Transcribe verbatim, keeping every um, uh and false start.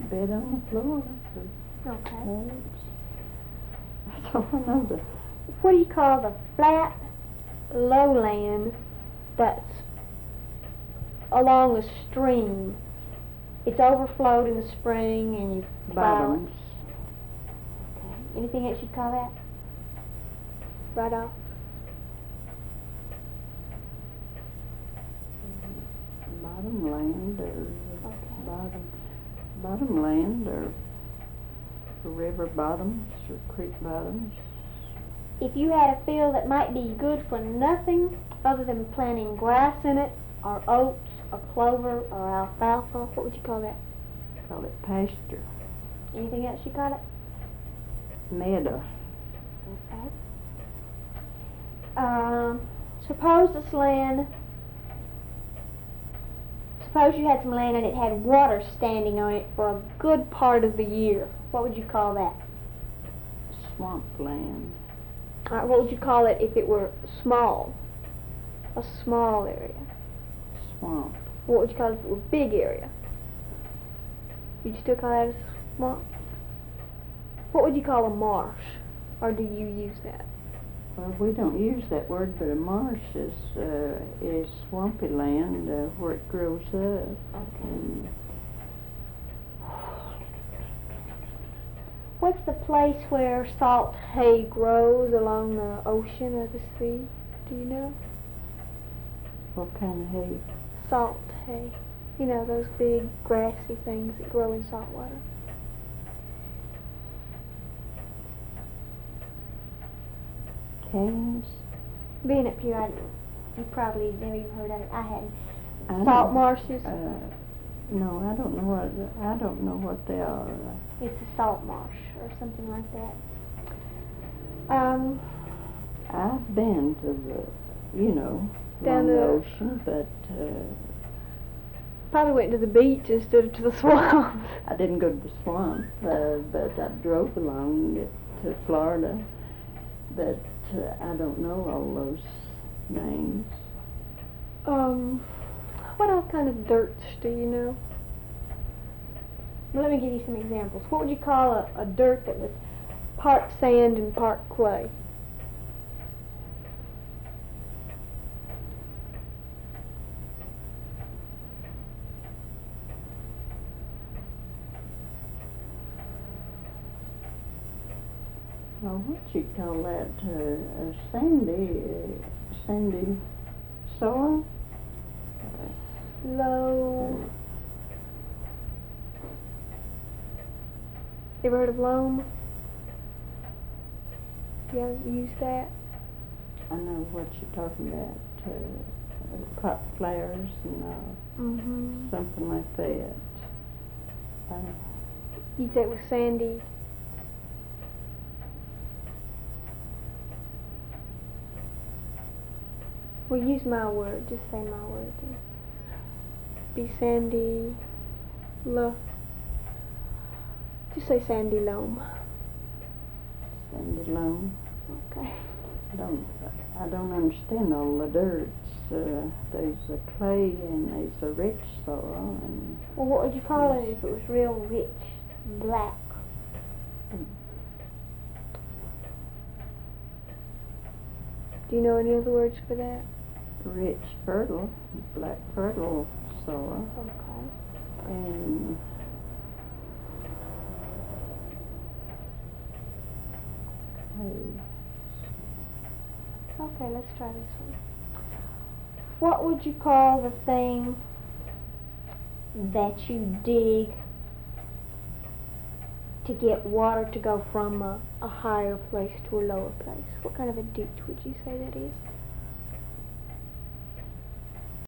bed on the floor. Okay. Herbs. That's all I know. The What do you call the flat lowland that's along a stream? It's overflowed in the spring and you plow it. bottoms. Okay. Anything else you'd call that? Right off. Bottom land or Okay. bottom bottom land or river bottoms or creek bottoms. If you had a field that might be good for nothing other than planting grass in it, or oats, or clover, or alfalfa, what would you call that? Call it pasture. Anything else you call it? Meadow. Okay. Um, suppose this land, suppose you had some land and it had water standing on it for a good part of the year. What would you call that? Swamp land. All right, what would you call it if it were small? A small area. Swamp. What would you call it if it were a big area? Would you still call that a swamp? What would you call a marsh? Or do you use that? Well, we don't use that word, but a marsh is uh, is swampy land uh, where it grows up. Okay. And What's the place where salt hay grows along the ocean or the sea? Do you know? what kind of hay? Salt hay. You know, those big grassy things that grow in salt water. Canes? Being up here, I, you probably never even heard of it. I hadn't. I Salt don't- marshes. Uh, no, I don't know what I don't know what they are. It's a salt marsh or something like that. Um, I've been to the, you know, Down along the the- ocean, but uh, probably went to the beach instead of to the swamps. I didn't go to the swamp. Uh, but I drove along it to Florida. But uh, I don't know all those names. Um, what else kind of dirts do you know? Well, let me give you some examples. What would you call a, a dirt that was part sand and part clay? Well, what you call that? Uh, uh, sandy, uh, sandy soil? Low. You ever heard of loam? You ever use that? I know what you're talking about. Uh, uh, pot flowers and uh, Mm-hmm. something like that. Uh, You'd say it was sandy. Well, use my word. Just say my word then. Be sandy. Lo. Just say sandy loam. sandy loam. Okay. I don't, I don't understand all the dirts. Uh, there's a clay and there's a rich soil and Well, what would you call it if it was real rich, black? Do you know any other words for that? rich fertile, black fertile soil Okay. and clay. Okay, let's try this one. What would you call the thing that you dig to get water to go from a, a higher place to a lower place? What kind of a ditch would you say that is?